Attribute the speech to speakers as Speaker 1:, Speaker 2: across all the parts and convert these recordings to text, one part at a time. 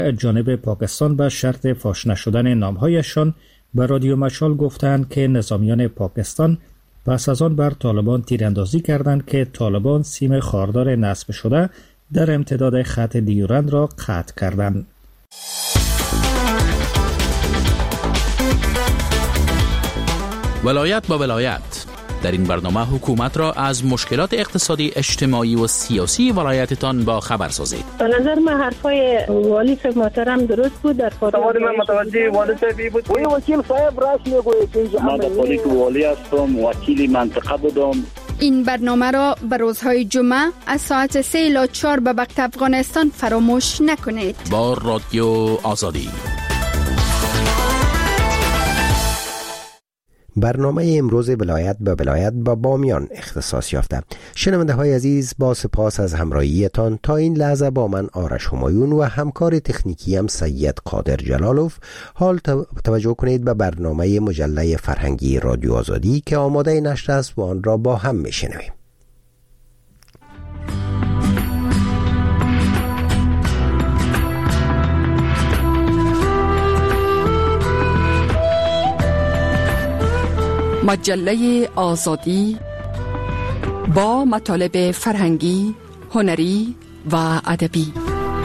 Speaker 1: جانب پاکستان به شرط فاش نشدن نامهایشان به رادیو مشال گفتند که نظامیان پاکستان پس از آن بر طالبان تیراندازی کردند که طالبان سیم خاردار نصب شده در امتداد خط دیورند را قطع کردند.
Speaker 2: ولایت با ولایت. در این برنامه حکومت را از مشکلات اقتصادی، اجتماعی و سیاسی ولایتتان با خبر سازید.
Speaker 3: به نظر من حرفای والی صاحب محترم درست بود. در
Speaker 4: سوال من متوجه والی صاحبی بود. وکیل صاحب راست میگوید که من پلیس والی هستم، وکیل منطقه بودم.
Speaker 5: این برنامه را به روزهای جمعه از ساعت 3 الی 4 به وقت افغانستان فراموش نکنید.
Speaker 2: با رادیو آزادی.
Speaker 6: برنامه امروز ولایت به ولایت با بامیان اختصاص یافته. شنونده های عزیز، با سپاس از همراهیتان تا این لحظه با من آرش همایون و همکار تکنیکی هم سید قادر جلالوف. حال توجه کنید به برنامه مجله فرهنگی رادیو آزادی که آماده نشر است و آن را با هم میشنویم.
Speaker 7: مجله آزادی با مطالب فرهنگی، هنری و ادبی.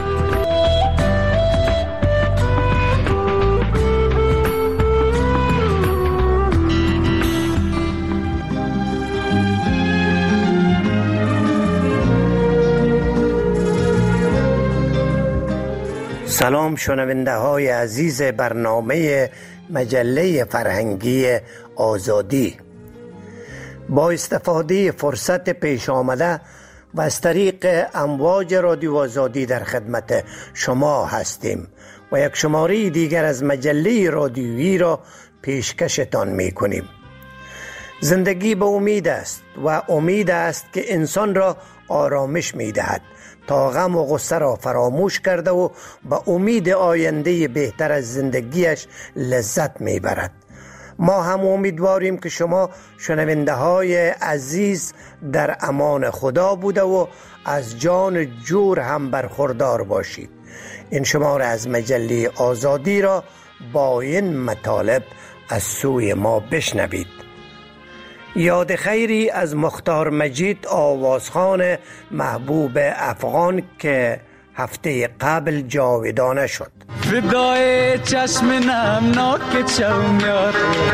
Speaker 8: سلام شنونده های عزیز برنامه مجله فرهنگی آزادی. با استفاده فرصت پیش آمده و از طریق امواج رادیو آزادی در خدمت شما هستیم و یک شماره دیگر از مجله رادیویی را پیشکشتان می کنیم. زندگی به امید است و امید است که انسان را آرامش می دهد تا غم و غصه را فراموش کرده و به امید آینده بهتر از زندگیش لذت می برد. ما هم امیدواریم که شما شنونده های عزیز در امان خدا بوده و از جان جور هم برخوردار باشید. این شماره از مجله آزادی را با این مطالب از سوی ما بشنوید. یاد خیری از مختار مجید آوازخوان محبوب افغان که هفته قبل جاودانه شد.
Speaker 9: فدای چشم نمناک چومیار،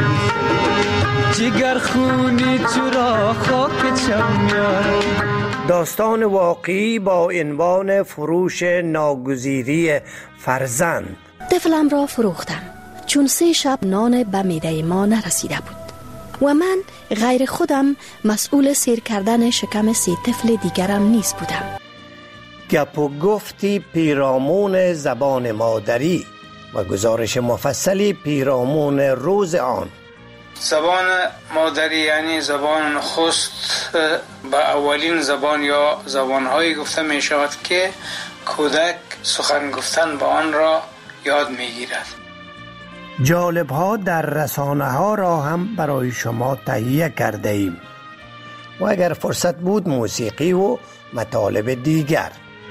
Speaker 9: جگر خونی چرا خاک چومیار.
Speaker 8: داستان واقعی با عنوان فروش ناگزیری فرزند.
Speaker 10: طفلم را فروختم چون 3 شب نان به معده ما نرسیده بود و من غیر خودم مسئول سیر کردن شکم 3 طفل دیگرم نیز بودم.
Speaker 8: گپ و گفتی پیرامون زبان مادری و گزارش مفصلی پیرامون روز آن.
Speaker 11: زبان مادری یعنی زبان نخست به اولین زبان یا زبانهایی گفته می شود که کودک سخن گفتن به آن را یاد می گیرد.
Speaker 8: جالب ها در رسانه ها را هم برای شما تهیه کرده ایم و اگر فرصت بود موسیقی و مطالب دیگر.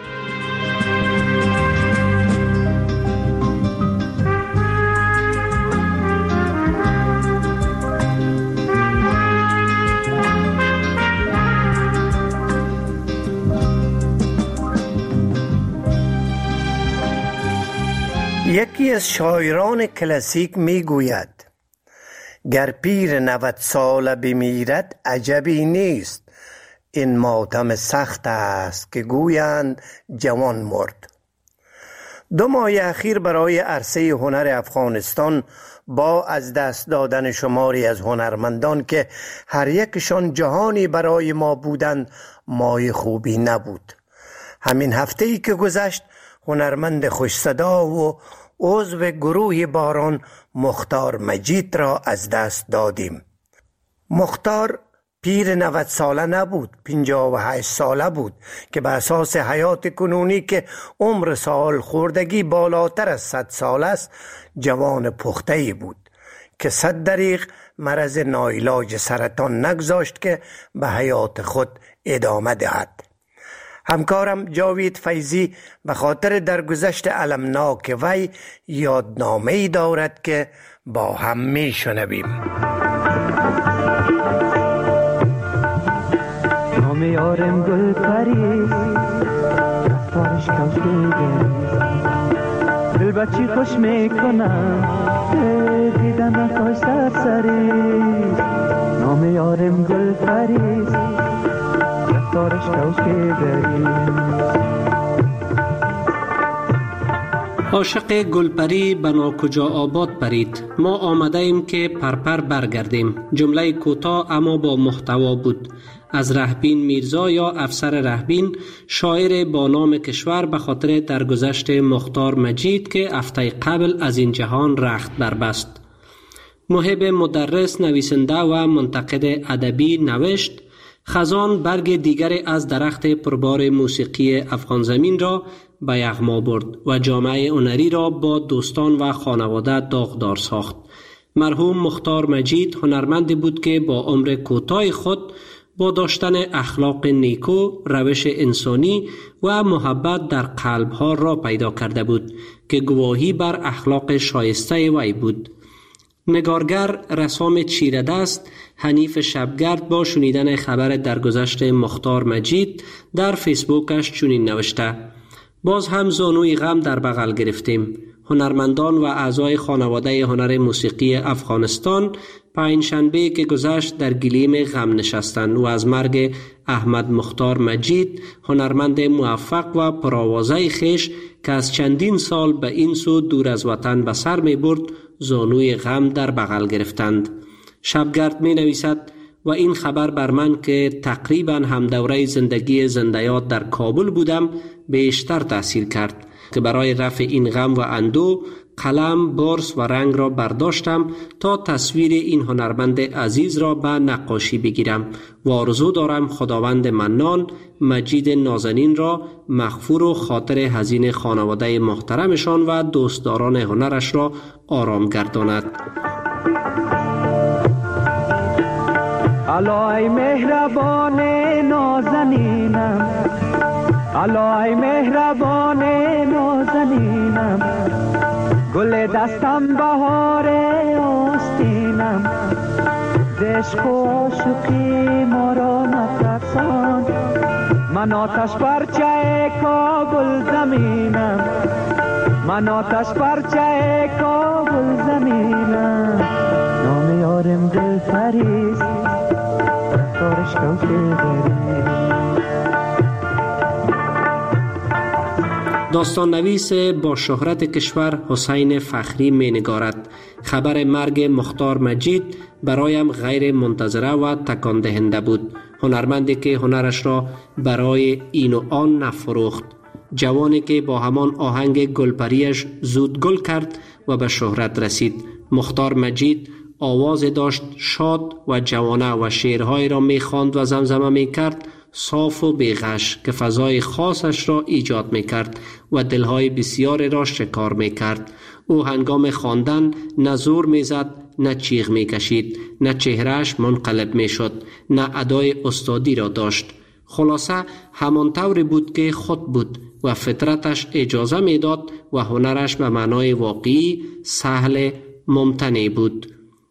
Speaker 8: یکی از شاعران کلاسیک می گوید گر پیر 90 ساله بمیرد عجبی نیست، این ماتم سخت است که گویند جوان مرد. 2 ماه اخیر برای عرصه هنر افغانستان با از دست دادن شماری از هنرمندان که هر یکشان جهانی برای ما بودند ماه خوبی نبود. همین هفته‌ای که گذشت هنرمند خوش صدا و عضو گروه باران مختار مجید را از دست دادیم. مختار پیر 90 ساله نبود، 58 ساله بود که به اساس حیات کنونی که عمر سال خوردگی بالاتر از 100 سال است جوان پخته‌ای بود که 100 دریغ مرض ناعلاج سرطان نگذاشت که به حیات خود ادامه دهد. همکارم جاوید فیضی به خاطر درگذشت المناک وی یادنامه‌ای دارد که با هم میشنویم.
Speaker 9: نام یارم گل پری رفتارش کوشیده، دل بچی خوش میکنم دیدن خوش سرسری. نام یارم گل پری رفتارش کوشیده.
Speaker 12: عاشق گلپری بنا کجا آباد پرید، ما آمده ایم که پرپر برگردیم. جمله کوتاه اما با محتوا بود. از رهبین میرزا یا افسر رهبین، شاعر با نام کشور، به خاطر درگذشت مختار مجید که هفته قبل از این جهان رخت بربست. محب مدرس، نویسنده و منتقد ادبی نوشت: خزان برگ دیگری از درخت پربار موسیقی افغان زمین را به یغما برد و جامعه هنری را با دوستان و خانواده داغدار ساخت. مرحوم مختار مجید هنرمندی بود که با عمر کوتاه خود با داشتن اخلاق نیکو، روش انسانی و محبت در قلب‌ها را پیدا کرده بود که گواهی بر اخلاق شایسته وی بود. نگارگر رسام چیره دست حنیف شبگرد با شنیدن خبر درگذشت مختار مجید در فیسبوکش چنین نوشته: باز هم زانوی غم در بغل گرفتیم. هنرمندان و اعضای خانواده هنر موسیقی افغانستان پنجشنبه که گذشت در گلیم غم نشستند و از مرگ احمد مختار مجید، هنرمند موفق و پرآوازه خویش که از چندین سال به این سو دور از وطن به سر می برد، زانوی غم در بغل گرفتند. شبگرد می نویسد: و این خبر بر من که تقریبا هم دوره زندگی زندیات در کابل بودم بیشتر تأثیر کرد که برای رفع این غم و اندو قلم، برس و رنگ را برداشتم تا تصویر این هنرمند عزیز را به نقاشی بگیرم و آرزو دارم خداوند منان مجید نازنین را مغفور و خاطر حزین خانواده محترمشان و دوستداران هنرش را آرام گرداند.
Speaker 9: الای مهربان نازنینم، الای مهربان نازنینم، گل دستم بهار آستینم، عشق و عاشقی ما را نترسان، من آتش پرچه کابل زمینم، من آتش پرچه کابل زمینم. نام یارم دل فریست رفتارش کوشیده.
Speaker 12: داستان نویس با شهرت کشور حسین فخری می نگارد: خبر مرگ مختار مجید برایم غیر منتظره و تکان دهنده بود. هنرمندی که هنرش را برای این و آن نفروخت، جوانی که با همان آهنگ گلپریش زود گل کرد و به شهرت رسید. مختار مجید آواز داشت شاد و جوانه و شعرهای را می خواند و زمزمه می کرد، صاف و بیغش که فضای خاصش را ایجاد می کرد و دلهای بسیار را شکار می کرد. او هنگام خواندن نه زور می زد، نه چیغ می کشید، نه چهرهش منقلب می شد، نه ادای استادی را داشت. خلاصه همان طوری بود که خود بود و فطرتش اجازه می داد و هنرش به معنای واقعی سهل ممتنع بود.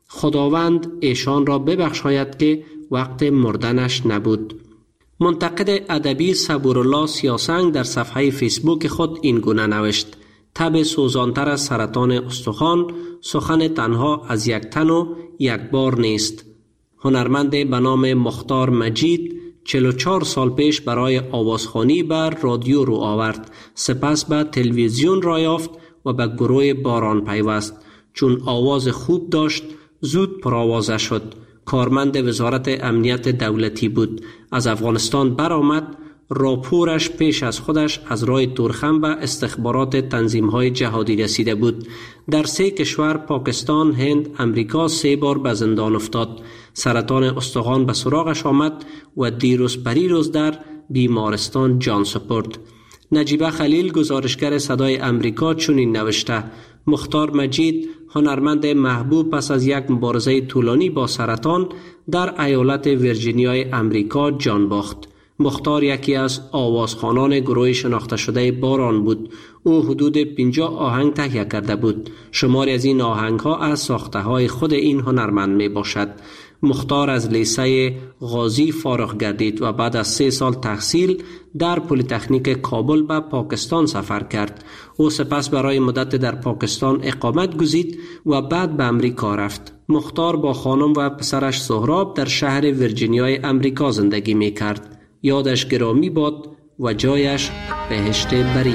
Speaker 12: خداوند ایشان را ببخشاید که وقت مردنش نبود. منتقد ادبی صبورالله سیاسنگ در صفحه فیسبوک خود این گونه نوشت: تب سوزانتر از سرطان استخوان، سخن تنها از یک تن و یک بار نیست. هنرمند به نام مختار مجید 44 سال پیش برای آوازخوانی بر رادیو رو آورد، سپس به تلویزیون را یافت و به گروه باران پیوست. چون آواز خوب داشت زود پرآوازه شد. کارمند وزارت امنیت دولتی بود. از افغانستان برآمد. راپورش پیش از خودش از راه تورخم به استخبارات تنظیم‌های جهادی رسیده بود. در 3 کشور پاکستان، هند، امریکا 3 بار به زندان افتاد. سرطان استخوان به سراغش آمد و دیروز پریروز در بیمارستان جان سپرد. نجیبه خلیل گزارشگر صدای امریکا چنین نوشته: مختار مجید هنرمند محبوب پس از یک مبارزه طولانی با سرطان در ایالت ویرجینیای امریکا جان باخت. مختار یکی از آوازخوانان گروه شناخته شده باران بود. او حدود 50 آهنگ تهیه کرده بود. شماری از این آهنگ ها از ساخته های خود این هنرمند می باشد. مختار از لیسه غازی فارغ گردید و بعد از 3 سال تحصیل در پلی‌تکنیک کابل به پاکستان سفر کرد. او سپس برای مدت در پاکستان اقامت گزید و بعد به امریکا رفت. مختار با خانم و پسرش سهراب در شهر ویرجینیای امریکا زندگی می کرد. یادش گرامی باد و جایش بهشت برین.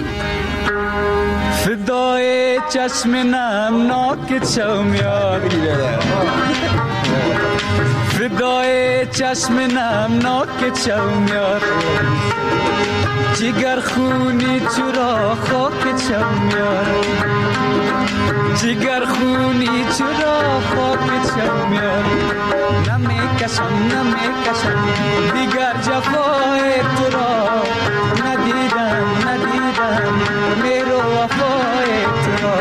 Speaker 9: فدای چشم نمناک چومیار، فدای چشم نمناک چومیار، جگر خونی چرا خاک چومیار، جگر خونی چرا خاک چومیار، نمیکشم دیگر جفای تو را، ندیدم میرو وفای تو را،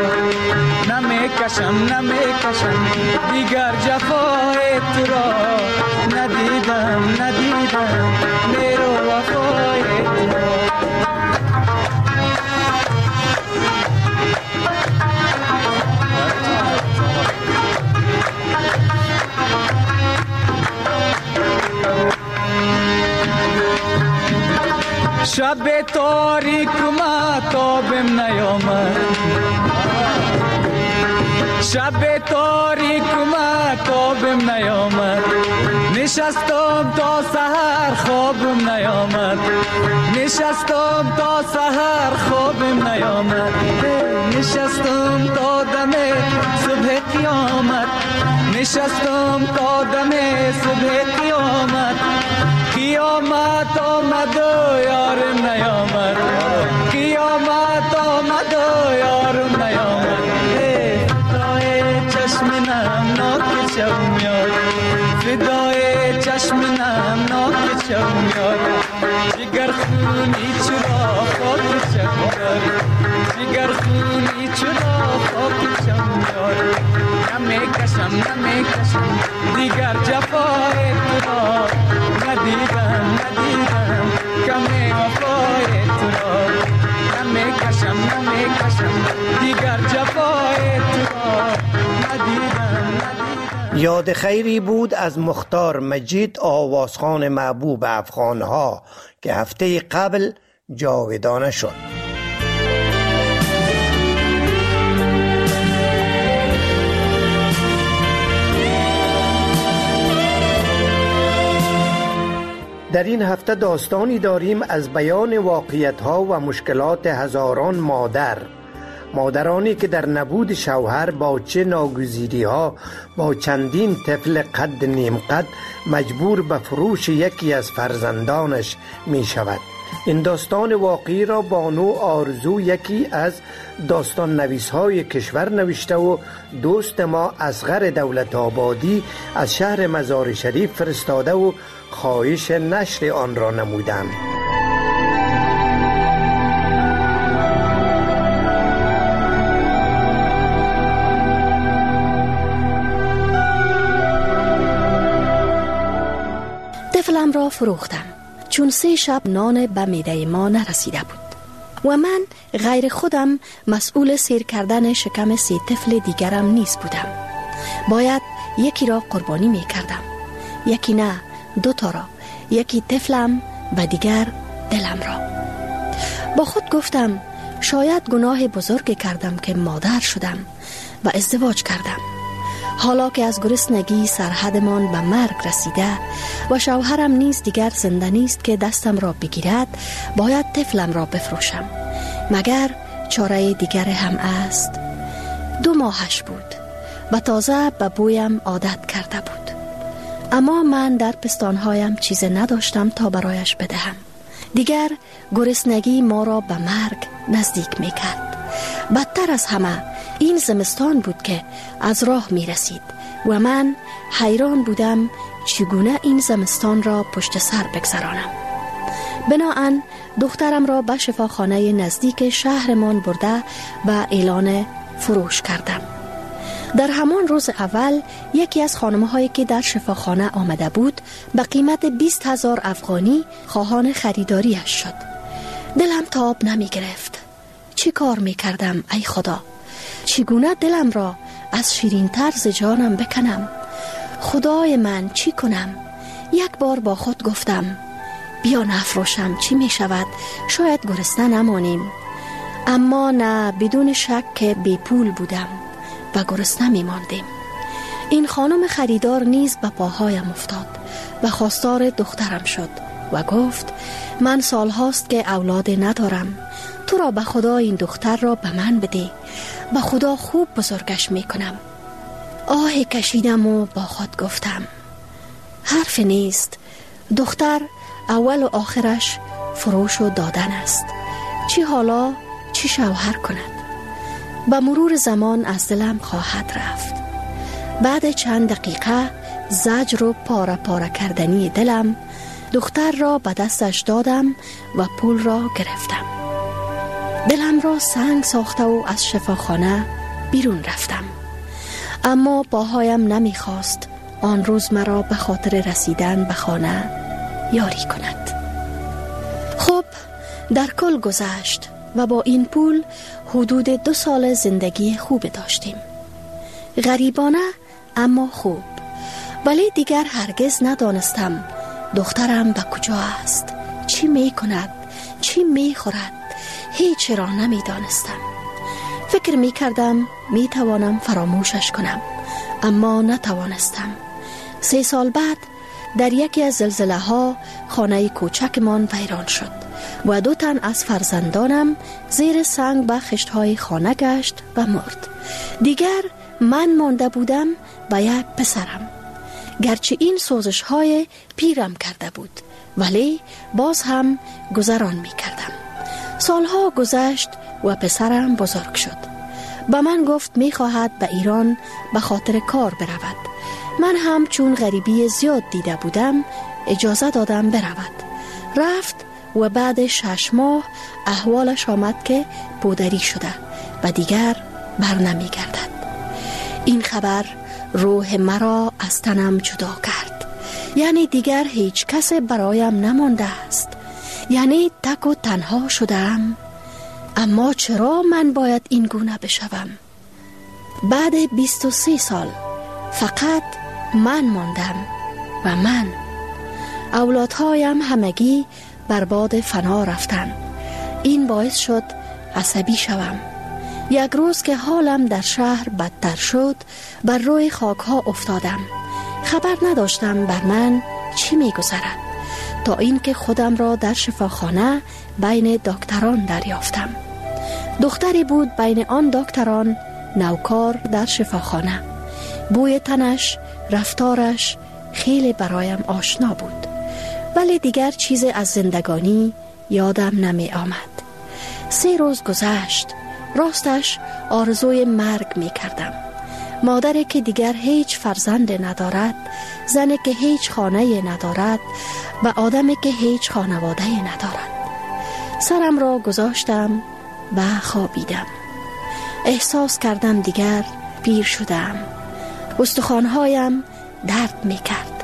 Speaker 9: نمیکشم دیگر جفای تو را، ندیدم میرو وفای تو را. شب تاریک ماتابم نیامد، شب تاریک ماتابم نیامد، نشستم تا سحر خوابم نیامد، نشستم تا سحر خوابم نیامد، نشستم تا دم صبح قیامت، نشستم تا دم صبح قیامت، قیامت آمد و یارم نیامد، قیامت آمد و یارم نیامد، فدای چشم نمناک چومیار، فدای چشم نمناک چومیار، جگر خونی چرا خاک چومیار، جگر خونی چرا خاک چومیار، نمیکشم دیگر جفای تو را، ندیدم کمی وفای تو را، نمیکشم دیگر جفای تو را، ندیدم.
Speaker 8: یاد خیری بود از مختار مجید، آوازخوان محبوب افغانها که هفته قبل جاودانه شد. در این هفته داستانی داریم از بیان واقعیت‌ها و مشکلات هزاران مادرانی که در نبود شوهر با چه ناگزیری‌ها با چندین طفل قد نیم قد مجبور به فروش یکی از فرزندانش می شود. این داستان واقعی را بانو آرزو، یکی از داستان نویس‌های کشور، نوشته و دوست ما اصغر دولت آبادی از شهر مزار شریف فرستاده و خواهش نشر آن را نمودند.
Speaker 10: طفلم را فروختم چون 3 شب نان به معده ما نرسیده بود و من غیر خودم مسئول سیر کردن شکم 3 طفل دیگرم نیز بودم. باید یکی را قربانی می کردم، یکی نه، 2 تا را، یکی طفلم و دیگر دلم را. با خود گفتم شاید گناه بزرگی کردم که مادر شدم و ازدواج کردم. حالا که از گرسنگی سرحدمان به مرگ رسیده و شوهرم نیز دیگر زنده نیست که دستم را بگیرد، باید طفلم را بفروشم. مگر چاره دیگر هم است؟ 2 ماهش بود و تازه به بویم عادت کرده بود، اما من در پستانهایم چیز نداشتم تا برایش بدهم. دیگر گرسنگی ما را به مرگ نزدیک می کرد. بدتر از همه این زمستان بود که از راه می رسید و من حیران بودم چگونه این زمستان را پشت سر بگذرانم. بناهن دخترم را به شفاخانه نزدیک شهرمان برده و اعلان فروش کردم. در همان روز اول یکی از خانم‌هایی که در شفاخانه آمده بود به قیمت 20,000 افغانی خواهان خریداریش شد. دلم تاب نمی گرفت. چی کار می کردم ای خدا؟ چگونه دلم را از شیرین طرز جانم بکنم؟ خدای من چی کنم؟ یک بار با خود گفتم بیا نفروشم، چی می شود؟ شاید گرسنه نمانیم. اما نه، بدون شک که بی پول بودم و گرسنه می ماندیم. این خانم خریدار نیز به پاهایم افتاد و خواستار دخترم شد و گفت من سال هاست که اولاد ندارم، تو را به خدا این دختر را به من بده، به خدا خوب بزرگش می کنم. آهی کشیدم و با خود گفتم حرف نیست، دختر اول و آخرش فروش و دادن است، چی حالا چی شوهر کند؟ به مرور زمان از دلم خواهد رفت. بعد چند دقیقه زجر و پاره پاره کردنی دلم دختر را به دستش دادم و پول را گرفتم. دلم را سنگ ساخته و از شفاخانه بیرون رفتم، اما پاهایم نمیخواست آن روز مرا به خاطر رسیدن به خانه یاری کند. خب در کل گذشت و با این پول حدود 2 سال زندگی خوب داشتیم، غریبانه اما خوب. ولی دیگر هرگز ندانستم دخترم به کجا است، چی می کند، چی می خورد، هیچ را نمی دانستم. فکر می کردم می توانم فراموشش کنم، اما نتوانستم. 3 سال بعد در یکی از زلزله ها خانه کوچکمان ویران شد و 2 تن از فرزندانم زیر سنگ به خشت‌های خانه گشت و مرد. دیگر من مانده بودم و یک پسرم. گرچه این سوزش‌های پیرم کرده بود ولی باز هم گذران می کردم. سالها گذشت و پسرم بزرگ شد. به من گفت می خواهد به ایران به خاطر کار برود. من هم چون غریبی زیاد دیده بودم اجازه دادم برود. رفت و بعد 6 ماه احوالش آمد که پودری شده و دیگر بر نمی گردد. این خبر روح مرا از تنم جدا کرد. یعنی دیگر هیچ کس برایم نمانده است، یعنی تک و تنها شدم. اما چرا من باید این گونه بشوم؟ بعد 23 سال فقط من ماندم و من. اولادهایم همگی برباد فنا رفتن. این باعث شد عصبی شوم. یک روز که حالم در شهر بدتر شد بر روی خاکها افتادم. خبر نداشتم بر من چی می گذرد تا اینکه خودم را در شفاخانه بین دکتران دریافتم. دختری بود بین آن دکتران نوکار در شفاخانه. بوی تنش، رفتارش خیلی برایم آشنا بود، ولی دیگر چیز از زندگانی یادم نمی آمد. 3 روز گذشت. راستش آرزوی مرگ می کردم. مادری که دیگر هیچ فرزند ندارد، زنی که هیچ خانه ندارد و آدمی که هیچ خانواده ندارد. سرم را گذاشتم و خوابیدم. احساس کردم دیگر پیر شدم. استخوان‌هایم درد می کرد.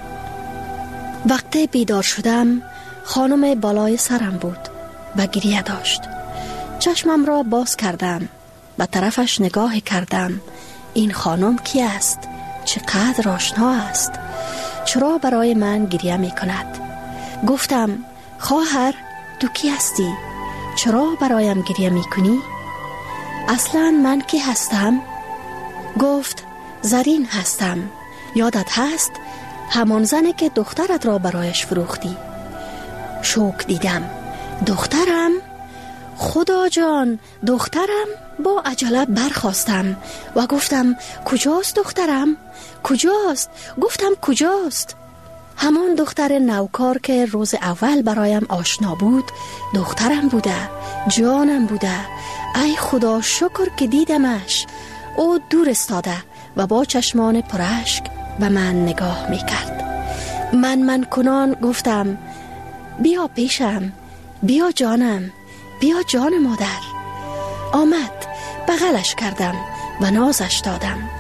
Speaker 10: وقتی بیدار شدم خانم بالای سرم بود و گریه داشت. چشمم را باز کردم، به طرفش نگاه کردم. این خانم کی است؟ چقدر آشنا است؟ چرا برای من گریه می کند؟ گفتم خواهر تو کی هستی؟ چرا برایم گریه می کنی؟ اصلا من کی هستم؟ گفت زرین هستم. یادت هست همان زنی که دخترت را برایش فروختی؟ شوک دیدم. دخترم؟ خدا جان، دخترم؟ با عجله برخاستم و گفتم کجاست دخترم؟ کجاست؟ گفتم کجاست؟ همان دختر نوکار که روز اول برایم آشنا بود دخترم بوده، جانم بوده. ای خدا شکر که دیدمش. او دور استاده و با چشمان پراشک به من نگاه میکرد. من کنان گفتم بیا پیشم، بیا جانم، بیا جان مادر. آمد، بغلش کردم و نازش دادم.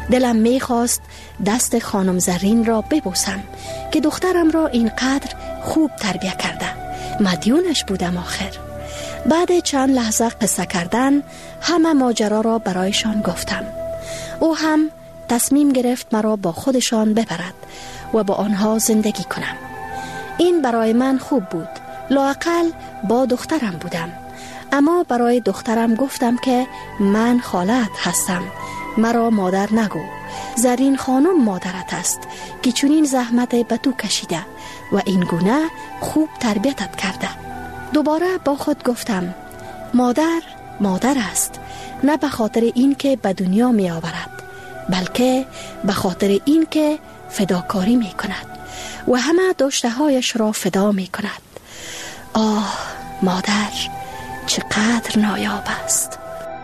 Speaker 10: دلم میخواست دست خانم زرین را ببوسم که دخترم را اینقدر خوب تربیت کرده. مدیونش بودم آخر. بعد چند لحظه قصه کردن همه ماجرا را برایشان گفتم. او هم تصمیم گرفت مرا با خودشان ببرد و با آنها زندگی کنم. این برای من خوب بود. لااقل با دخترم بودم. اما برای دخترم گفتم که من خالت هستم، مرا مادر نگو. زرین خانم مادرت است که چنین زحمت به تو کشیده و این گونه خوب تربیتت کرده. دوباره با خود گفتم مادر مادر است، نه به خاطر این که به دنیا می آورد، بلکه به خاطر این که فداکاری می کند و همه داشته هایش را فدا می کند. آه مادر چقدر نایاب است.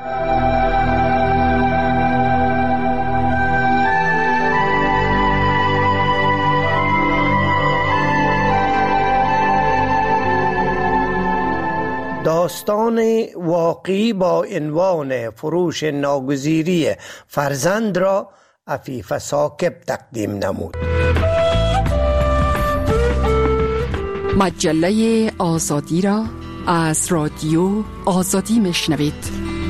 Speaker 8: داستان واقعی با عنوان فروش ناگزیری فرزند را عفیف ثاقب تقدیم نمود.
Speaker 7: مجله آزادی را از رادیو آزادی میشنوید.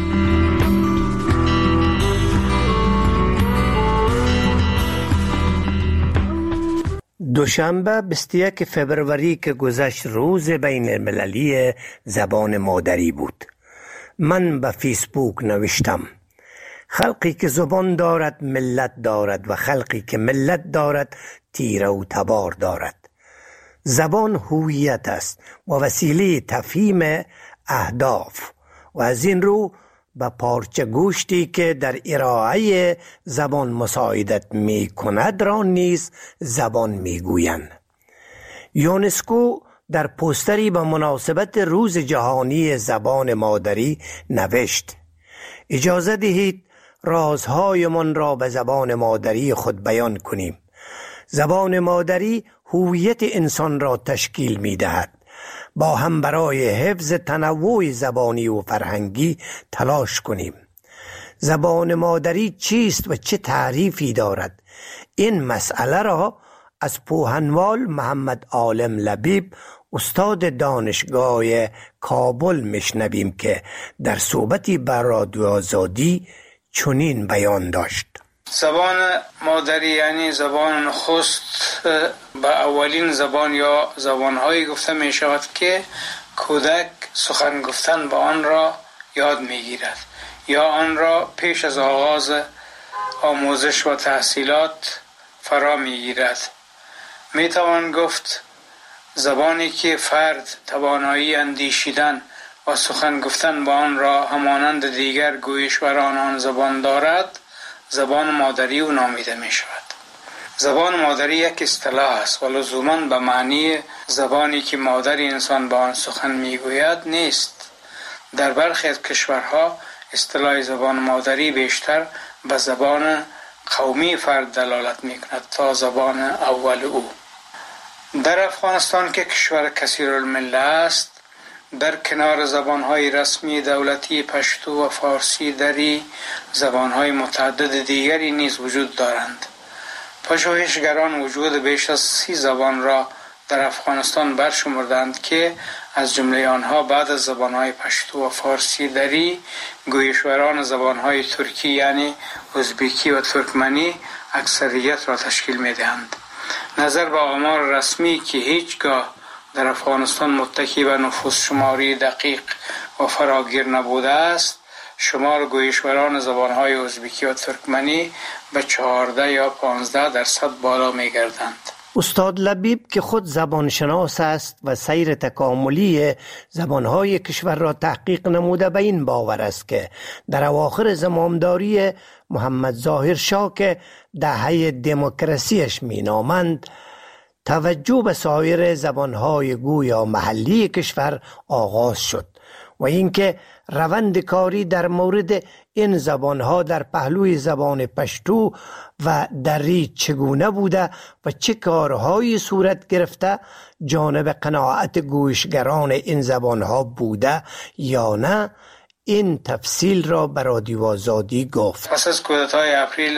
Speaker 8: دوشنبه 21 فبروری که گذشت روز بین المللی زبان مادری بود. من به فیسبوک نوشتم خلقی که زبان دارد ملت دارد و خلقی که ملت دارد تیره و تبار دارد. زبان هویت است و وسیله تفهیم اهداف و از این رو به پارچه گوشتی که در ارائه زبان مساعدت می کند را نیز زبان می گویند. یونسکو در پوستری به مناسبت روز جهانی زبان مادری نوشت اجازه دهید رازهایمان را به زبان مادری خود بیان کنیم. زبان مادری هویت انسان را تشکیل می دهد. با هم برای حفظ تنوع زبانی و فرهنگی تلاش کنیم. زبان مادری چیست و چه تعریفی دارد؟ این مسئله را از پوهنوال محمد عالم لبیب استاد دانشگاه کابل میشنویم که در صحبتی بر رادیو آزادی چنین بیان داشت.
Speaker 11: زبان مادری یعنی زبان نخست به اولین زبان یا زبانهایی گفته می شود که کودک سخن گفتن با آن را یاد می گیرد یا آن را پیش از آغاز آموزش و تحصیلات فرا می گیرد. می توان گفت زبانی که فرد توانایی اندیشیدن و سخن گفتن با آن را همانند دیگر گویشوران آن زبان دارد زبان مادری او نامیده می شود. زبان مادری یک اصطلاح است و لزوماً به معنی زبانی که مادر انسان با آن سخن می گوید نیست. در برخی از کشورها اصطلاح زبان مادری بیشتر به زبان قومی فرد دلالت می کند تا زبان اول او. در افغانستان که کشور کثیرالملت است، در کنار زبانهای رسمی دولتی پشتو و فارسی دری زبانهای متعدد دیگری نیز وجود دارند. پژوهشگران وجود بیش از 30 زبان را در افغانستان برشمردند که از جمله آنها بعد از زبانهای پشتو و فارسی دری گویشوران زبانهای ترکی یعنی ازبکی و ترکمنی اکثریت را تشکیل می‌دهند. نظر به آمار رسمی که هیچگاه در افغانستان متکی به نفوس شماری دقیق و فراگیر نبوده است، شمار گویشوران زبانهای ازبکی و ترکمنی به 14 یا 15% بالا می گردند.
Speaker 8: استاد لبیب که خود زبانشناس است و سیر تکاملی زبانهای کشور را تحقیق نموده به این باور است که در اواخر زمامداری محمد ظاهر شاه که دهه دموکراسیش می نامند، توجه به سایر زبانهای گویا محلی کشور آغاز شد و اینکه روند کاری در مورد این زبانها در پهلوی زبان پشتو و دری چگونه بوده و چه کارهایی صورت گرفته جانب قناعت گوشگران این زبانها بوده یا نه، این تفصیل را به رادیو آزادی گفت.
Speaker 11: پس از کودتای اپریل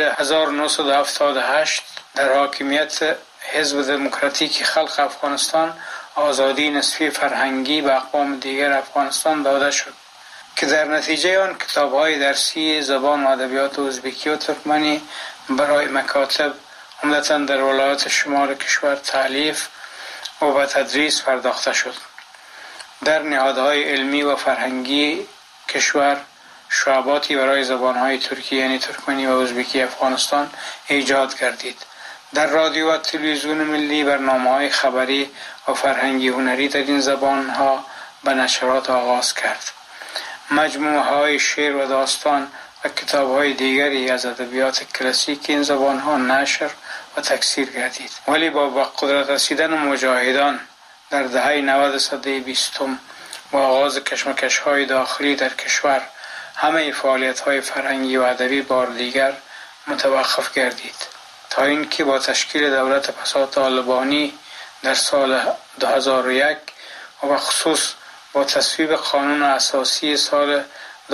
Speaker 11: 1978 در حاکمیت حزب دموکراتیک خلق افغانستان آزادی نسبی فرهنگی به اقوام دیگر افغانستان داده شد که در نتیجه آن کتاب‌های درسی زبان و ادبیات ازبکی و ترکمنی برای مکاتب عمدتاً در ولایات شمال کشور تألیف و به تدریس پرداخته شد. در نهادهای علمی و فرهنگی کشور شعباتی برای زبانهای ترکی یعنی ترکمنی و ازبکی افغانستان ایجاد گردید. در رادیو و تلویزیون ملی برنامه‌های خبری و فرهنگی هنری در این زبانها به نشرات آغاز کرد. مجموعه‌های شعر و داستان و کتاب‌های دیگری از ادبیات کلاسیک این زبانها نشر و تکثیر گردید. ولی با قدرت رسیدن مجاهدان در دهه 90 سده 20 و آغاز کشمکش‌های داخلی در کشور همه فعالیت‌های فرهنگی و ادبی بار دیگر متوقف گردید تا اینکه با تشکیل دولت پسا طالبانی در سال 2001 و بخصوص با تصویب قانون اساسی سال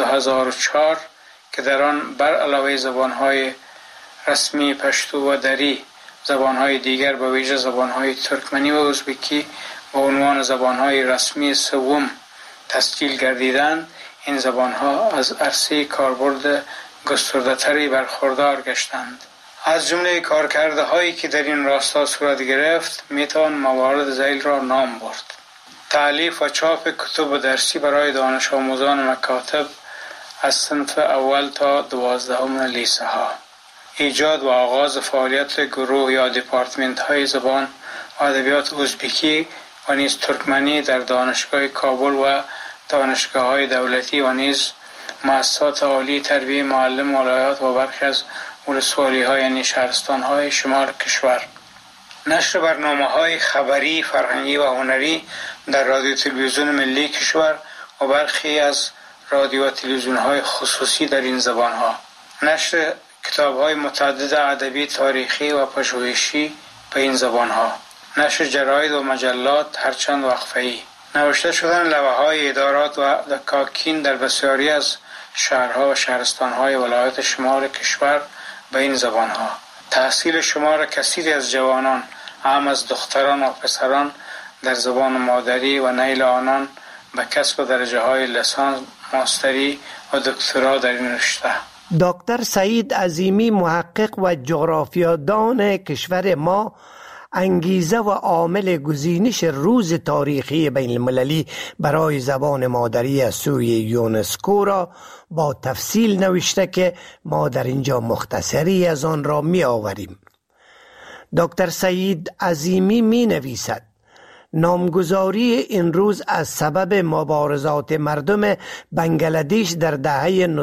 Speaker 11: 2004 که در آن بر علاوه زبان‌های رسمی پشتو و دری زبان‌های دیگر به ویژه زبان‌های ترکمنی و ازبکی به عنوان زبان‌های رسمی سوم تسجیل گردیدند، این زبان‌ها از عرصه کاربرد گسترده‌تری برخوردار گشتند. از جمله کارکرده‌هایی که در این راستا صورت گرفت میتوان موارد ذیل را نام برد: تألیف و چاپ کتب درسی برای دانش آموزان مکاتب از صنف اول تا 12 لیسه ها، ایجاد و آغاز فعالیت گروه یا دپارتمنت های زبان و ادبیات ازبکی و نیز ترکمنی در دانشگاه کابل و دانشگاه های دولتی و نیز مؤسسات عالی تربیت معلم ولایات و برخی از ولسوالی های یعنی شهرستان های شمال کشور. نشر برنامه های خبری، فرهنگی و هنری در رادیو تلویزیون ملی کشور و برخی از رادیو و تلویزیون های خصوصی در این زبان ها. نشر کتاب های متعدد ادبی، تاریخی و پژوهشی به این زبان ها. نشر جراید و مجلات هرچند وقفه‌ای. نوشته شدن لوحه های ادارات و دکاکین در بسیاری از شهرها و شهرستان های ولایات شمال کشور به این زبان ها. تحصیل شمار کثیری از جوانان، هم از دختران و پسران، در زبان مادری و نیل آنان به کسب درجه های لیسانس، ماستری و دکترا در این رشته.
Speaker 8: دکتر سعید عظیمی، محقق و جغرافیادان کشور ما، انگیزه و عامل گزینش روز تاریخی بین المللی برای زبان مادری از سوی یونسکو را با تفصیل نوشته که ما در اینجا مختصری از آن را می آوریم. دکتر سعید عظیمی می نویسد: نامگذاری این روز از سبب مبارزات مردم بنگلادش در دهه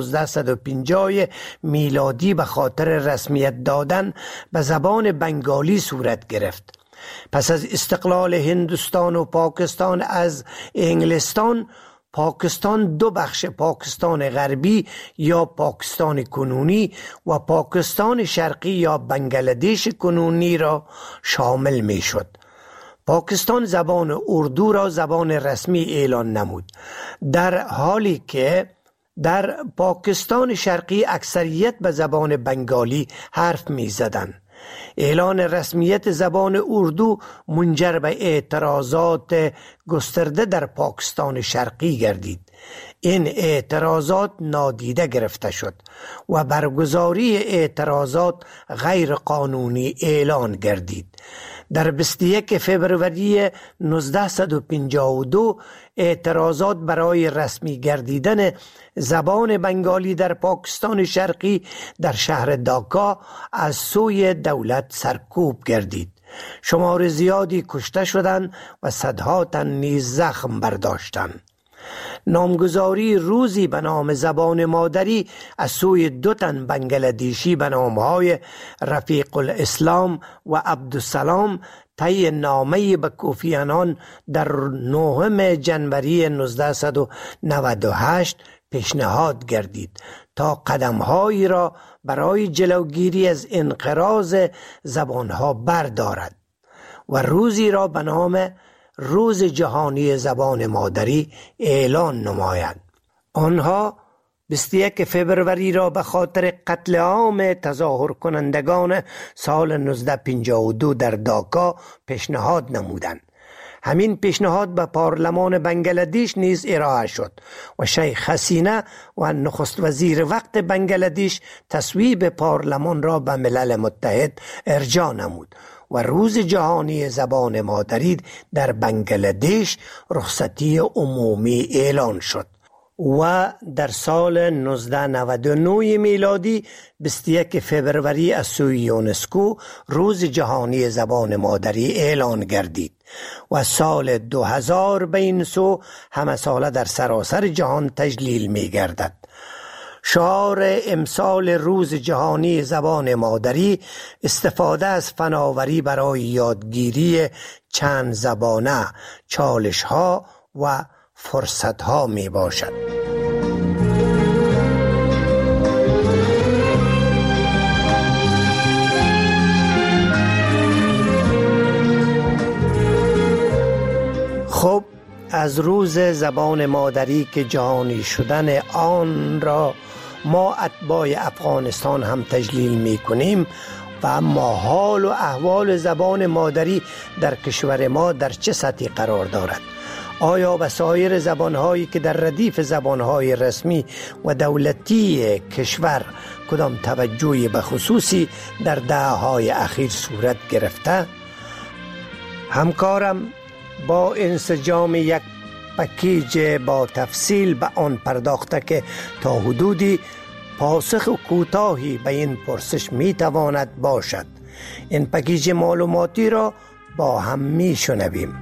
Speaker 8: 1950 میلادی به خاطر رسمیت دادن به زبان بنگالی صورت گرفت. پس از استقلال هندوستان و پاکستان از انگلستان، پاکستان دو بخش پاکستان غربی یا پاکستان کنونی و پاکستان شرقی یا بنگلادش کنونی را شامل می شد. پاکستان زبان اردو را زبان رسمی اعلان نمود، در حالی که در پاکستان شرقی اکثریت به زبان بنگالی حرف می زدند. اعلان رسمیت زبان اردو منجر به اعتراضات گسترده در پاکستان شرقی گردید. این اعتراضات نادیده گرفته شد و برگزاری اعتراضات غیر قانونی اعلان گردید. در 21 فوریه 1952 اعتراضات برای رسمی گردیدن زبان بنگالی در پاکستان شرقی در شهر داکا از سوی دولت سرکوب گردید. شمار زیادی کشته شدند و صدها تن نیز زخم برداشتند. نامگذاری روزی به نام زبان مادری از سوی دو تن بنگلادیشی به نامهای رفیق الاسلام و عبدالسلام طی نامه‌ای به کوفی عنان در 9 جنوری 1998 پیشنهاد گردید تا قدم‌هایی را برای جلوگیری از انقراض زبانها بردارد و روزی را به نام روز جهانی زبان مادری اعلان نماید. آنها 21 فوریه را به خاطر قتل عام تظاهر کنندگان سال 1952 در داکا پیشنهاد نمودند. همین پیشنهاد به پارلمان بنگلادیش نیز ارائه شد و شیخ حسینه و نخست وزیر وقت بنگلادیش تصویب پارلمان را به ملل متحد ارجاع نمود و روز جهانی زبان مادری در بنگلادیش رخصتی عمومی اعلان شد و در سال 1999 میلادی 21 فوریه از سوی یونسکو روز جهانی زبان مادری اعلان گردید و سال 2000 به این سو همه ساله در سراسر جهان تجلیل می گردد. شعار امسال روز جهانی زبان مادری استفاده از فناوری برای یادگیری چند زبانه، چالش ها و فرصت ها می باشد. خب از روز زبان مادری که جهانی شدن آن را ما اتباع افغانستان هم تجلیل می کنیم و اما حال و احوال زبان مادری در کشور ما در چه سطحی قرار دارد؟ آیا به سایر زبانهایی که در ردیف زبانهای رسمی و دولتی کشور کدام توجهی به خصوصی در دهه‌های اخیر صورت گرفته؟ همکارم با انسجام یک پکیج با تفصیل به آن پرداخته که تا حدودی پاسخ کوتاهی به این پرسش می تواند باشد. این پکیج معلوماتی را با هم می شنویم.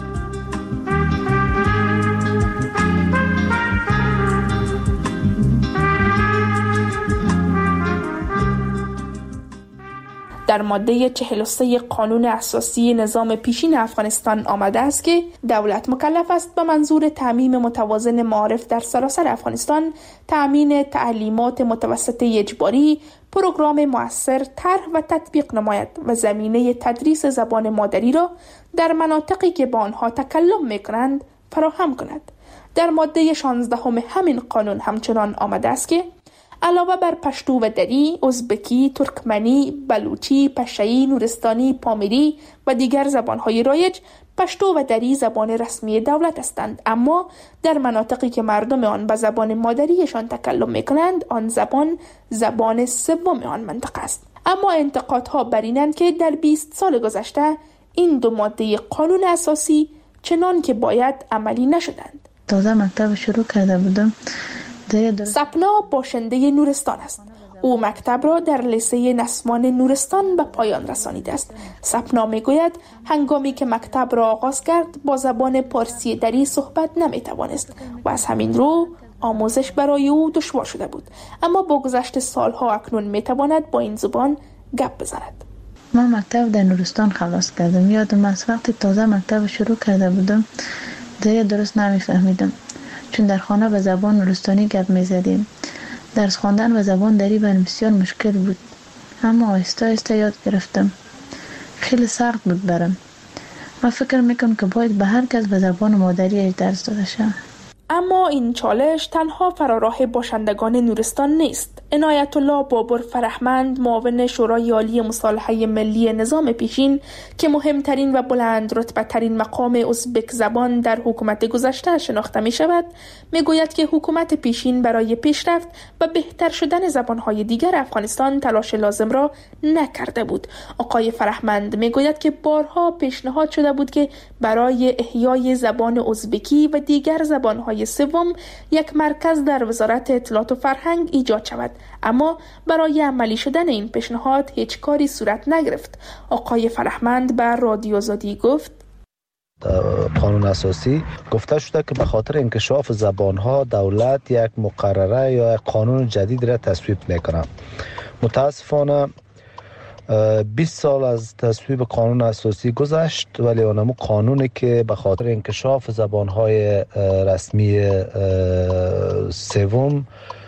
Speaker 13: در ماده 43 قانون اساسی نظام پیشین افغانستان آمده است که دولت مکلف است به منظور تعمیم متوازن معارف در سراسر افغانستان تأمین تعلیمات متوسطه اجباری، پروگرام مؤثر طرح و تطبیق نماید و زمینه تدریس زبان مادری را در مناطقی که با آنها تکلم می‌کنند فراهم کند. در ماده 16 همین قانون همچنان آمده است که علاوه بر پشتو و دری، ازبکی، ترکمنی، بلوچی، پشه‌ای، نورستانی، پامیری و دیگر زبانهای رایج، پشتو و دری زبان رسمی دولت هستند، اما در مناطقی که مردم آن به زبان مادریشان تکلم می‌کنند، آن زبان سوم آن منطقه است. اما انتقادها بر اینند که در 20 سال گذشته این دو ماده قانون اساسی چنان که باید عملی نشدند.
Speaker 14: تازه مکتب شروع کرده بودم.
Speaker 13: سپنا باشنده نورستان است. او مکتب را در لیسه نسمان نورستان به پایان رسانیده است. سپنا میگوید هنگامی که مکتب را آغاز کرد با زبان پارسی دری صحبت نمیتوانست و از همین رو آموزش برای او دشوار شده بود، اما با گذشت سالها اکنون میتواند با این زبان گپ بزند.
Speaker 14: من مکتب در نورستان خلاص کردم. یادم از وقتی تازه مکتب شروع کرده بودم دری درست نمیفهمیدم، چون در خانه به زبان نورستانی گپ می‌زدیم. درس خواندن به زبان دری برام بسیار مشکل بود، اما آهسته آهسته یاد گرفتم. خیلی سخت بود برام. من فکر میکنم که باید به هر کس به زبان مادریش درس داده شود.
Speaker 13: اما این چالش تنها فراراه باشندگان نورستان نیست. عنایت الله بابر فرهمند، معاون شورای عالی مصالحه ملی نظام پیشین که مهمترین و بلند رتبه ترین مقام ازبک زبان در حکومت گذشته شناخته می شود، می گوید که حکومت پیشین برای پیشرفت و بهتر شدن زبانهای دیگر افغانستان تلاش لازم را نکرده بود. آقای فرهمند می گوید که بارها پیشنهاد شده بود که برای احیای زبان ازبکی و دیگر زبانهای سوم یک مرکز در وزارت اطلاعات و فرهنگ ایجاد شود، اما برای عملی شدن این پیشنهاد هیچ کاری صورت نگرفت. آقای فرهمند بر رادیو آزادی گفت:
Speaker 15: قانون اساسی گفته شده که به خاطر انکشاف زبانها دولت یک مقرره یا یک قانون جدید را تصویب میکنه. متاسفانه 20 سال از تصویب قانون اساسی گذشت، ولی اونمو قانونی که به خاطر انکشاف زبانهای رسمی سوم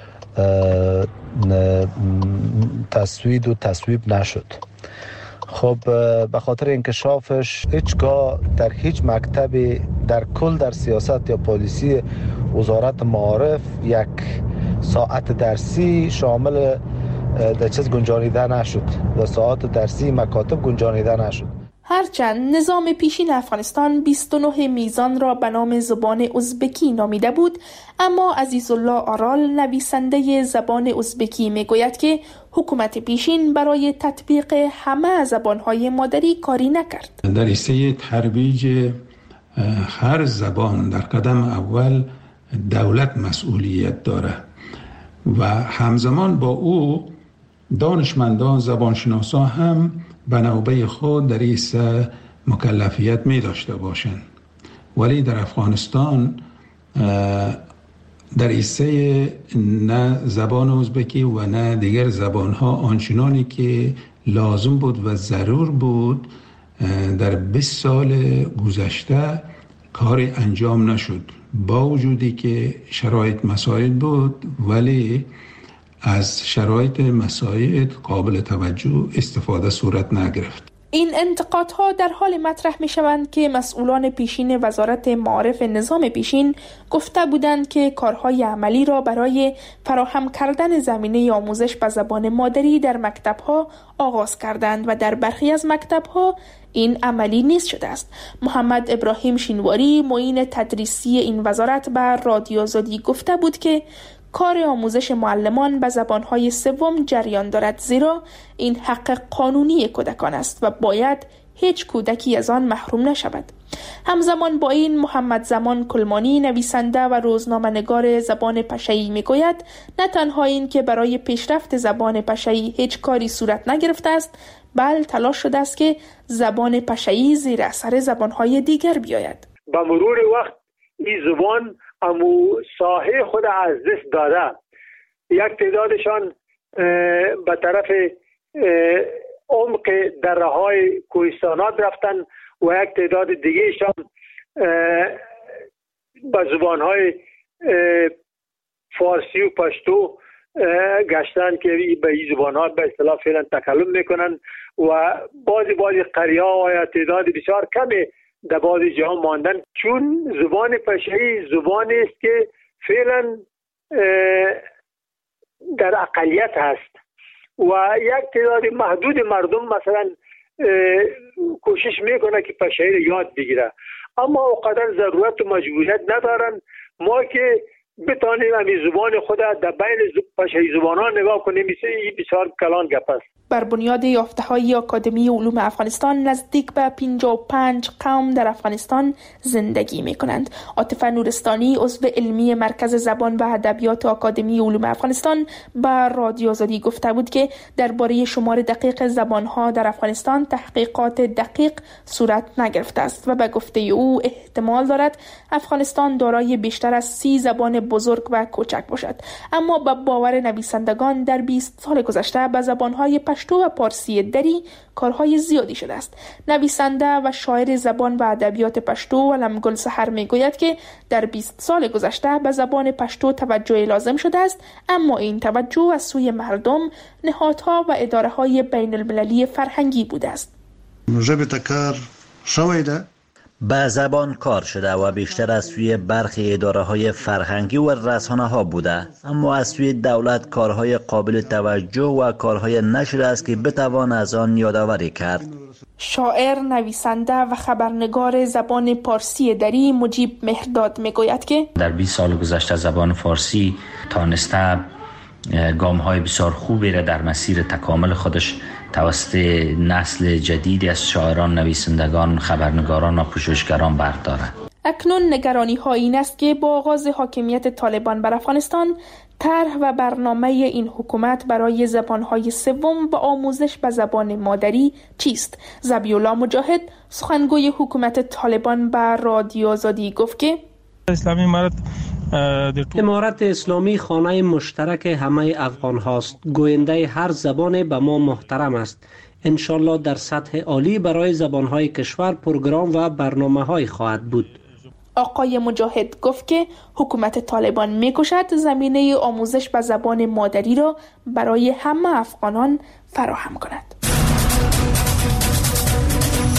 Speaker 15: تصویب نشد. خب به خاطر انکشافش هیچگاه در هیچ مکتبی در کل در سیاست یا پالیسی وزارت معارف یک ساعت درسی شامل در چیز گنجانیده نشد، در ساعت درسی مکاتب گنجانیده نشد.
Speaker 13: هرچند نظام پیشین افغانستان 29 میزان را به نام زبان ازبکی نامیده بود، اما عزیزالله آرال نویسنده زبان ازبکی میگوید که حکومت پیشین برای تطبیق همه زبانهای مادری کاری نکرد.
Speaker 16: در حصه ترویج هر زبان در قدم اول دولت مسئولیت داره و همزمان با او دانشمندان زبانشناسا هم به نوبه خود در این مکلفیت می داشته باشند. ولی در افغانستان در حصه نه زبان ازبکی و نه دیگر زبانها آنچنانی که لازم بود و ضرور بود در 20 سال گذشته کاری انجام نشد، با وجودی که شرایط مساعد بود ولی از شرایط مساعد قابل توجه استفاده صورت نگرفت.
Speaker 13: این انتقادها در حال مطرح می شوند که مسئولان پیشین وزارت معارف نظام پیشین گفته بودند که کارهای عملی را برای فراهم کردن زمینه آموزش به زبان مادری در مکتبها آغاز کردند و در برخی از مکتبها این عملی نیست شده است. محمد ابراهیم شینواری معین تدریسی این وزارت به رادیو آزادی گفته بود که کار آموزش معلمان به زبانهای سوم جریان دارد، زیرا این حق قانونی کودکان است و باید هیچ کودکی از آن محروم نشود. همزمان با این محمد زمان کلمانی نویسنده و روزنامه‌نگار زبان پشه‌ای میگوید نه تنها این که برای پیشرفت زبان پشه‌ای هیچ کاری صورت نگرفته است، بل تلاش شده است که زبان پشه‌ای زیر اثر زبانهای دیگر بیاید.
Speaker 8: با مرور وقت این زبان امو ساحه خود از دست داده، یک تعدادشان به طرف عمق دره های کوهستانات رفتن و یک تعداد دیگهشان به زبان های فارسی و پشتو گشتن که به این زبان ها به اصطلاح فعلا تکلم میکنن و بعضی قریه ها یا تعداد بسیار کمی در بعضی جاها ماندن، چون زبان پشه‌ای زبانی است که فعلا در اقلیت هست و یک تعداد محدود مردم مثلا کوشش میکنه که پشه‌ای رو یاد بگیره، اما اوقدر ضرورت و مجبوریت ندارن. ما که بتانیم همین زبان خود در بین پشه‌ای زبانان نگاه کنیم، این بسیار کلان گپ است.
Speaker 13: بر بنیاد یافته‌های آکادمی علوم افغانستان نزدیک به 55 قوم در افغانستان زندگی می‌کنند. عاطفه نورستانی عضو علمی مرکز زبان و ادبیات آکادمی علوم افغانستان به رادیو آزادی گفته بود که درباره شمار دقیق زبان‌ها در افغانستان تحقیقات دقیق صورت نگرفته است و به گفته او احتمال دارد افغانستان دارای بیشتر از 30 زبان بزرگ و کوچک باشد، اما به باور نویسندگان در 20 سال گذشته به زبان‌های پشتو و پارسی دری کارهای زیادی شده است. نویسنده و شاعر زبان و ادبیات پشتو علم گل سحر میگوید که در 20 سال گذشته به زبان پشتو توجه لازم شده است، اما این توجه از سوی مردم، نهادها و اداره‌های بین المللی فرهنگی بوده است.
Speaker 17: به زبان کار شده و بیشتر از سوی برخی اداره‌های فرهنگی و رسانه‌ها بوده، اما از سوی دولت کارهای قابل توجه و کارهای نشده است که بتوان از آن یادآوری کرد.
Speaker 13: شاعر، نویسنده و خبرنگار زبان پارسی دری مجیب مهرداد میگوید که
Speaker 18: در 20 سال گذشته زبان فارسی تانسته گام‌های بسیار خوبی را در مسیر تکامل خودش توسط نسل جدیدی از شاعران، نویسندگان، خبرنگاران و پژوهشگران بردارد.
Speaker 13: اکنون نگرانی ها این است که با آغاز حاکمیت طالبان بر افغانستان، طرح و برنامه این حکومت برای زبانهای سوم و آموزش به زبان مادری چیست؟ ذبیح‌الله مجاهد، سخنگوی حکومت طالبان به رادیو آزادی گفت که
Speaker 12: امارت اسلامی خانه مشترک همه افغان هاست. گوینده هر زبان به ما محترم است. انشالله در سطح عالی برای زبانهای کشور پروگرام و برنامه‌های خواهد بود.
Speaker 13: آقای مجاهد گفت که حکومت طالبان می‌کوشد زمینه آموزش به زبان مادری را برای همه افغانان فراهم کند.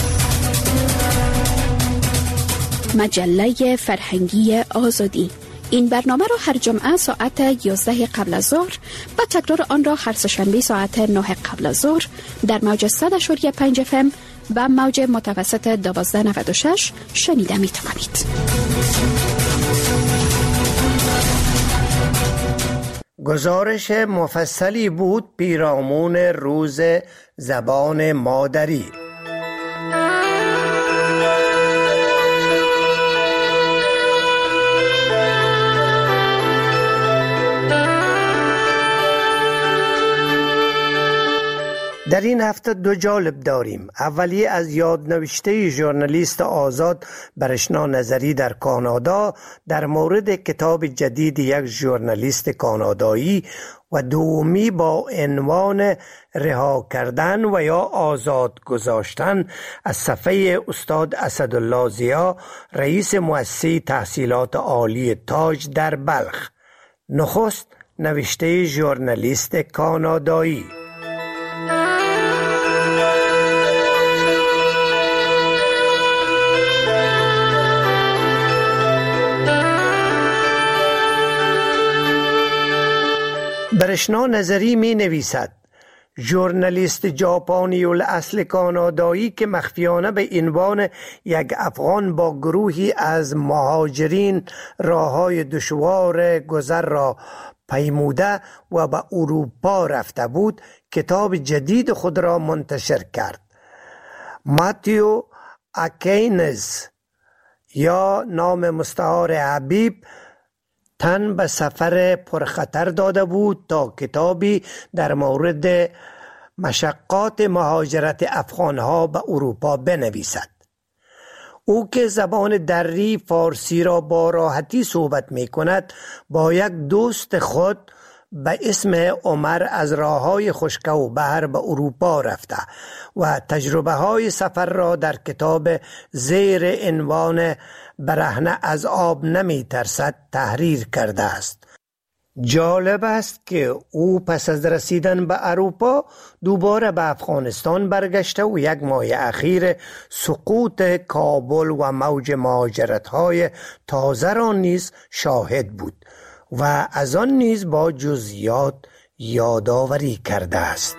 Speaker 5: مجله فرهنگی آزادی، این برنامه را هر جمعه ساعت 11 قبل از ظهر و تکرار آن را هر سه‌شنبه ساعت 9 قبل از ظهر در موج 100.5 FM و موج متوسط 1296 شنیده می توانید.
Speaker 8: گزارش مفصلی بود پیرامون روز زبان مادری. در این هفته دو جالب داریم. اولی از یادنوشته ژورنالیست آزاد برشنا نظری در کانادا در مورد کتاب جدید یک ژورنالیست کانادایی و دومی با عنوان رها کردن و یا آزاد گذاشتن از صفحه استاد اسدالله ضیا، رئیس مؤسسه تحصیلات عالی تاج در بلخ. نخست نوشته ژورنالیست کانادایی. برشنا نظری می نویسد ژورنالیست ژاپنی الاصل کانادایی که مخفیانه به عنوان یک افغان با گروهی از مهاجرین راههای دشوار گذر را پیموده و به اروپا رفته بود، کتاب جدید خود را منتشر کرد. ماتیو اکینز یا نام مستعار حبیب تن به سفر پرخطر داده بود تا کتابی در مورد مشقات مهاجرت افغانها به اروپا بنویسد. او که زبان دری فارسی را با راحتی صحبت می کند، با یک دوست خود به اسم عمر از راههای خشک و بحر به اروپا رفته و تجربه های سفر را در کتاب زیر عنوان برهنه از آب نمی ترسد تحریر کرده است. جالب است که او پس از رسیدن به اروپا دوباره به افغانستان برگشته و یک ماه اخیر سقوط کابل و موج مهاجرت های تازه را نیز شاهد بود و از آن نیز با جزئیات یادآوری کرده است.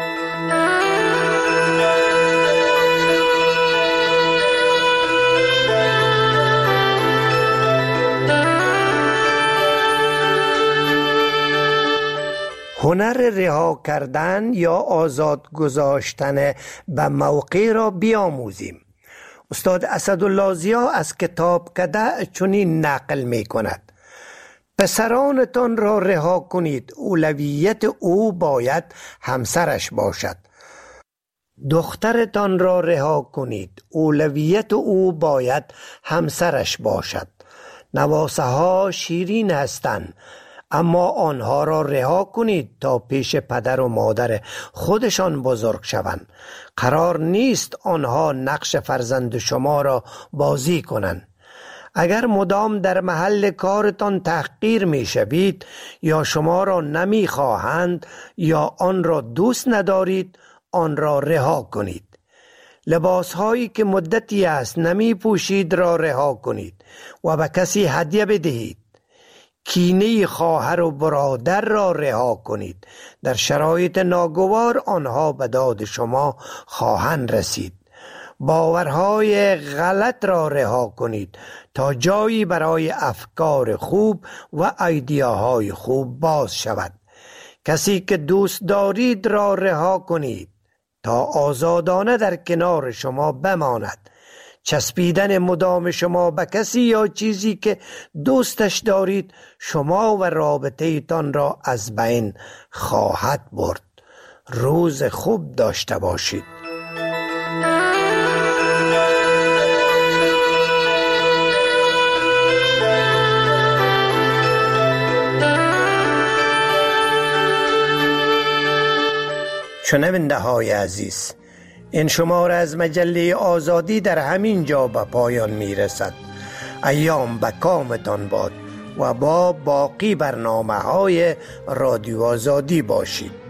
Speaker 8: هنر رها کردن یا آزاد گذاشتن به موقع را بیاموزیم. استاد اسدالله ضیا از کتاب کده چنین نقل می کند: پسرانتان را رها کنید، اولویت او باید همسرش باشد. دخترتان را رها کنید، اولویت او باید همسرش باشد. نواسه ها شیرین هستند، اما آنها را رها کنید تا پیش پدر و مادر خودشان بزرگ شوند. قرار نیست آنها نقش فرزند شما را بازی کنند. اگر مدام در محل کارتان تحقیر می شوید یا شما را نمی خواهند یا آن را دوست ندارید، آن را رها کنید. لباس هایی که مدتی است نمی پوشید را رها کنید و به کسی هدیه بدهید. کینه خواهر و برادر را رها کنید. در شرایط ناگوار آنها به داد شما خواهند رسید. باورهای غلط را رها کنید تا جایی برای افکار خوب و ایدیاهای خوب باز شود. کسی که دوست دارید را رها کنید تا آزادانه در کنار شما بماند. چسبیدن مدام شما به کسی یا چیزی که دوستش دارید شما و رابطه ایتان را از بین خواهد برد. روز خوب داشته باشید. شنونده های عزیز، این شماره از مجله آزادی در همین جا به پایان می رسد. ایام به کامتان باد و با باقی برنامه های رادیو آزادی باشید.